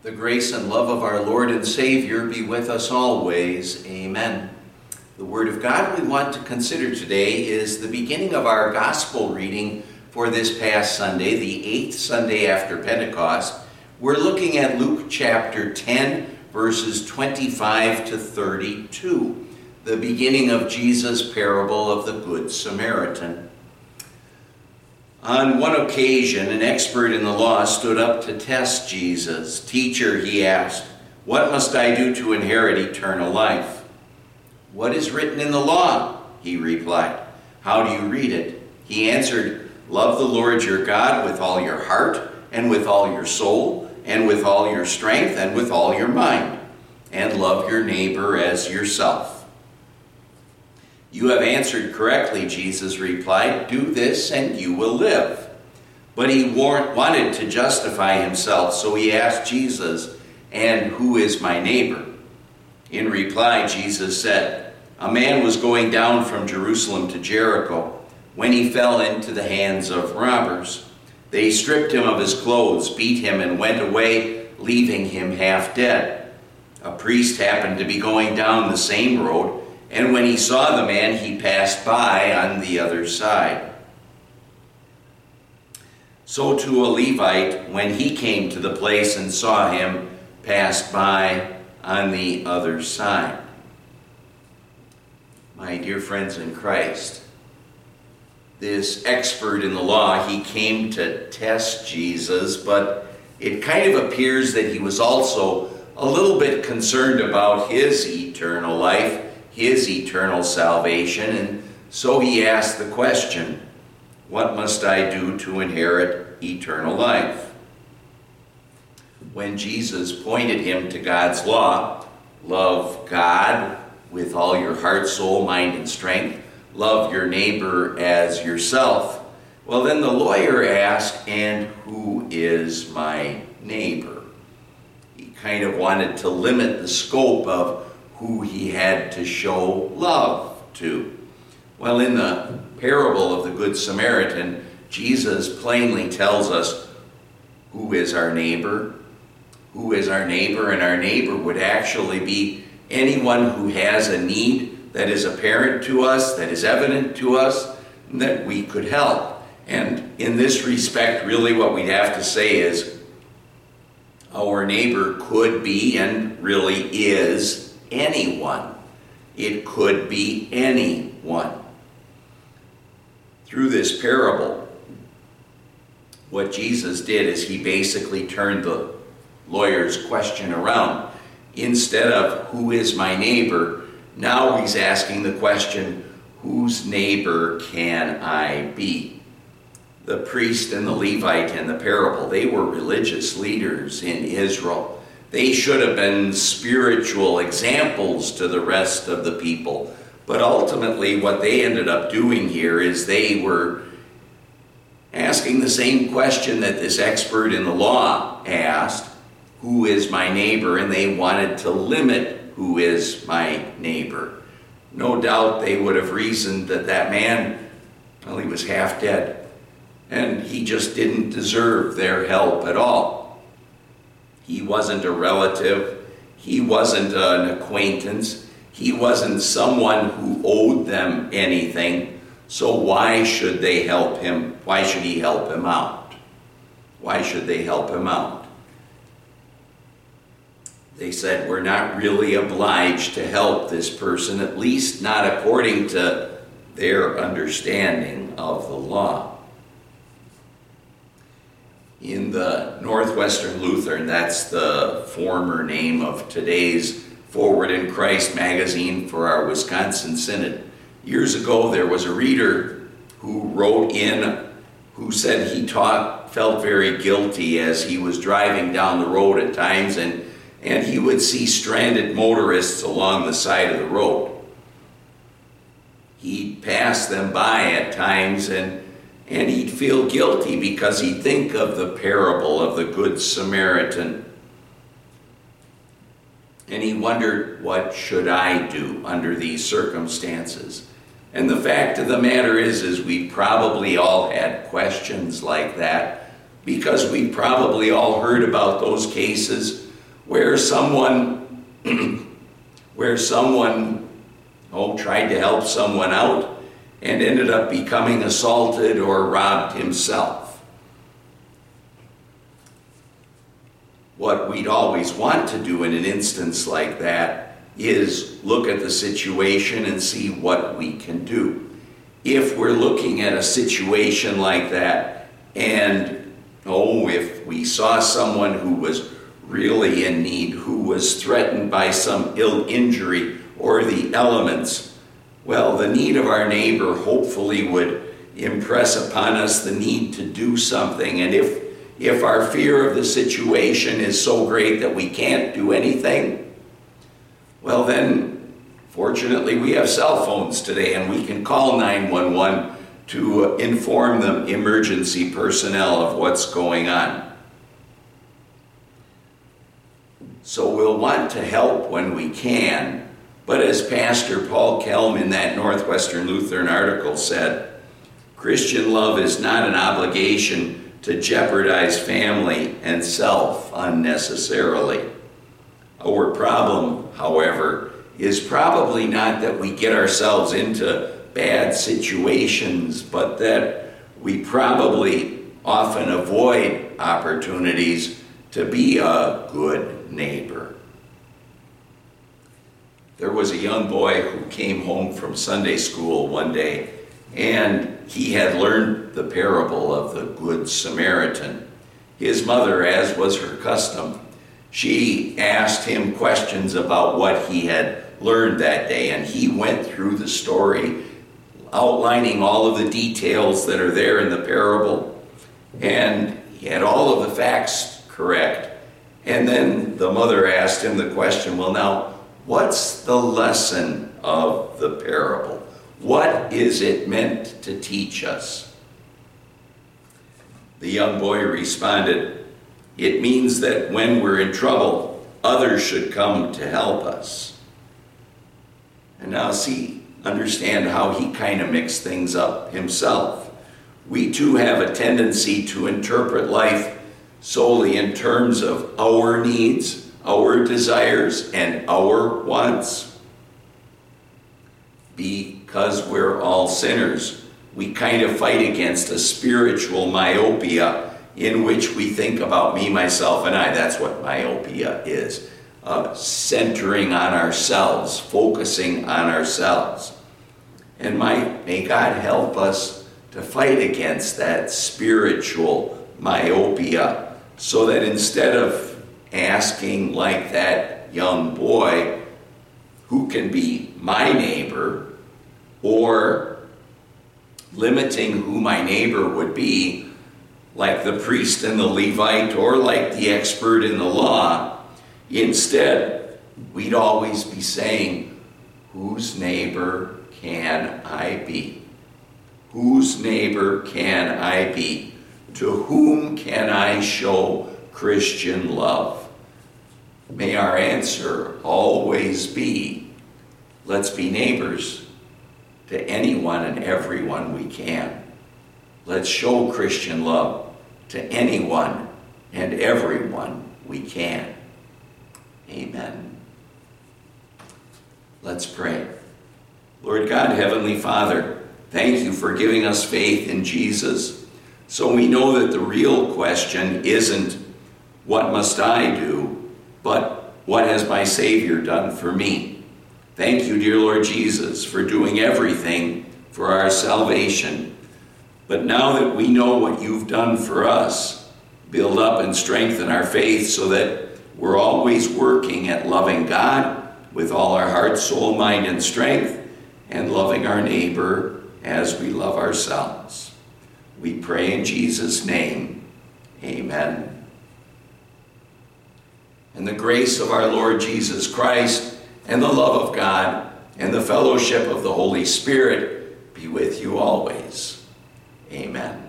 The grace and love of our Lord and Savior be with us always. Amen. The Word of God we want to consider today is the beginning of our Gospel reading for this past Sunday, the 8th Sunday after Pentecost. We're looking at Luke chapter 10, verses 25 to 32, the beginning of Jesus' parable of the Good Samaritan. On one occasion, an expert in the law stood up to test Jesus. "Teacher," he asked, "what must I do to inherit eternal life?" "What is written in the law?" he replied. "How do you read it?" He answered, "Love the Lord your God with all your heart, and with all your soul, and with all your strength, and with all your mind, and love your neighbor as yourself." "You have answered correctly," Jesus replied. "Do this and you will live." But he wanted to justify himself, so he asked Jesus, "And who is my neighbor?" In reply, Jesus said, "A man was going down from Jerusalem to Jericho when he fell into the hands of robbers. They stripped him of his clothes, beat him, and went away, leaving him half dead. A priest happened to be going down the same road, and when he saw the man, he passed by on the other side. So too a Levite, when he came to the place and saw him, passed by on the other side." My dear friends in Christ, this expert in the law, he came to test Jesus, but it kind of appears that he was also a little bit concerned about his eternal life, his eternal salvation, and so he asked the question, "What must I do to inherit eternal life?" When Jesus pointed him to God's law, love God with all your heart, soul, mind, and strength, love your neighbor as yourself, well, then the lawyer asked, "And who is my neighbor?" He kind of wanted to limit the scope of who he had to show love to. Well, in the parable of the Good Samaritan, Jesus plainly tells us who is our neighbor. Who is our neighbor? And our neighbor would actually be anyone who has a need that is apparent to us, that is evident to us, that we could help. And in this respect, really what we'd have to say is our neighbor could be and really is anyone. It could be anyone. Through this parable, what Jesus did is he basically turned the lawyer's question around. Instead of who is my neighbor, now he's asking the question, whose neighbor can I be? The priest and the Levite in the parable, they were religious leaders in Israel. They should have been spiritual examples to the rest of the people. But ultimately, what they ended up doing here is they were asking the same question that this expert in the law asked, who is my neighbor? And they wanted to limit who is my neighbor. No doubt they would have reasoned that that man, well, he was half dead, and he just didn't deserve their help at all. He wasn't a relative. He wasn't an acquaintance. He wasn't someone who owed them anything. So why should they help him? Why should he help him out? Why should they help him out? They said, we're not really obliged to help this person, at least not according to their understanding of the law. In the Northwestern Lutheran, that's the former name of today's Forward in Christ magazine for our Wisconsin Synod. Years ago, there was a reader who wrote in, who said he felt very guilty as he was driving down the road at times, and he would see stranded motorists along the side of the road. He'd pass them by at times, and he'd feel guilty because he'd think of the parable of the Good Samaritan. And he wondered, what should I do under these circumstances? And the fact of the matter is we probably all had questions like that because we probably all heard about those cases where someone tried to help someone out and ended up becoming assaulted or robbed himself. What we'd always want to do in an instance like that is look at the situation and see what we can do. If we're looking at a situation like that and, if we saw someone who was really in need, who was threatened by some ill injury or the elements, well, the need of our neighbor hopefully would impress upon us the need to do something. And if our fear of the situation is so great that we can't do anything, well then, fortunately, we have cell phones today and we can call 911 to inform the emergency personnel of what's going on. So we'll want to help when we can, but as Pastor Paul Kelm in that Northwestern Lutheran article said, Christian love is not an obligation to jeopardize family and self unnecessarily. Our problem, however, is probably not that we get ourselves into bad situations, but that we probably often avoid opportunities to be a good neighbor. There was a young boy who came home from Sunday school one day, and he had learned the parable of the Good Samaritan. His mother, as was her custom, she asked him questions about what he had learned that day, and he went through the story, outlining all of the details that are there in the parable, and he had all of the facts correct. And then the mother asked him the question, well, now, what's the lesson of the parable? What is it meant to teach us? The young boy responded, it means that when we're in trouble, others should come to help us. And now understand how he kind of mixed things up himself. We too have a tendency to interpret life solely in terms of our needs, our desires, and our wants. Because we're all sinners, we kind of fight against a spiritual myopia in which we think about me, myself, and I. That's what myopia is. Centering on ourselves, focusing on ourselves. And may God help us to fight against that spiritual myopia so that instead of asking like that young boy, who can be my neighbor, or limiting who my neighbor would be, like the priest and the Levite, or like the expert in the law, instead, we'd always be saying, whose neighbor can I be? Whose neighbor can I be? To whom can I show Christian love? May our answer always be, let's be neighbors to anyone and everyone we can. Let's show Christian love to anyone and everyone we can. Amen. Let's pray. Lord God, Heavenly Father, thank you for giving us faith in Jesus, so we know that the real question isn't, what must I do, but what has my Savior done for me? Thank you, dear Lord Jesus, for doing everything for our salvation. But now that we know what you've done for us, build up and strengthen our faith so that we're always working at loving God with all our heart, soul, mind, and strength, and loving our neighbor as we love ourselves. We pray in Jesus' name. Amen. And the grace of our Lord Jesus Christ, and the love of God, and the fellowship of the Holy Spirit be with you always. Amen.